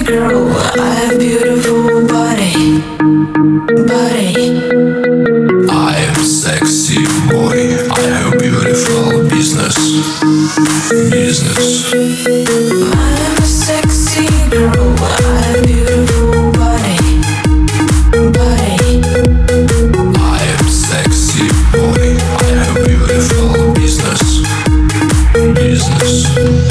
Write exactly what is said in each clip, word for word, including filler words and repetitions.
girl, I have beautiful body, body. I am sexy boy, I have beautiful business, business. I am a sexy girl, I have beautiful body, body. I am sexy boy, I have beautiful business, business.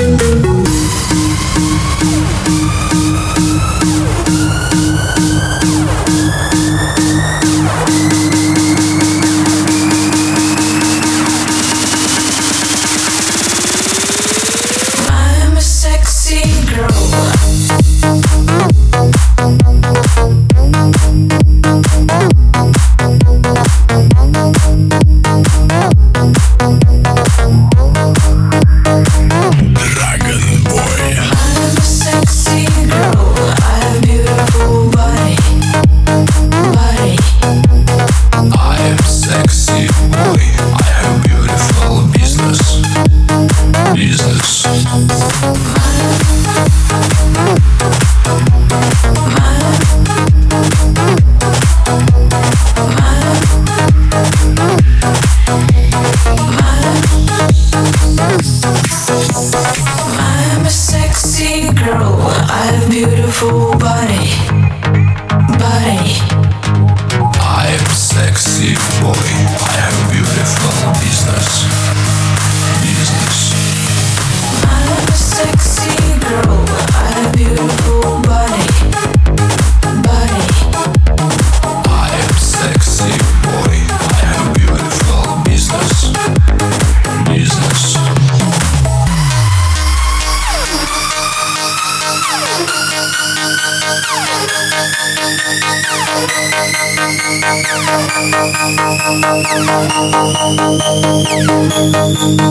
Beautiful body, body. I am sexy boy, I have beautiful business, business. I am a sexy girl, I have beautiful body, body. I am sexy boy, I have beautiful business, business.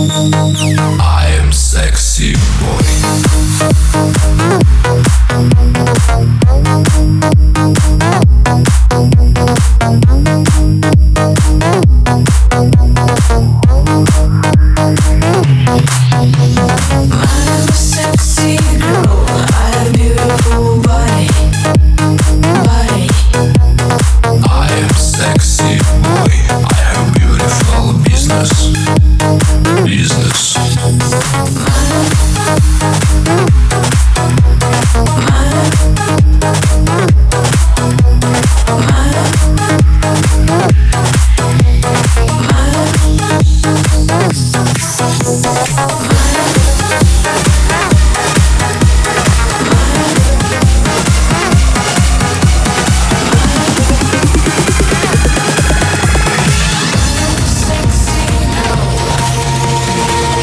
I am sexy boy.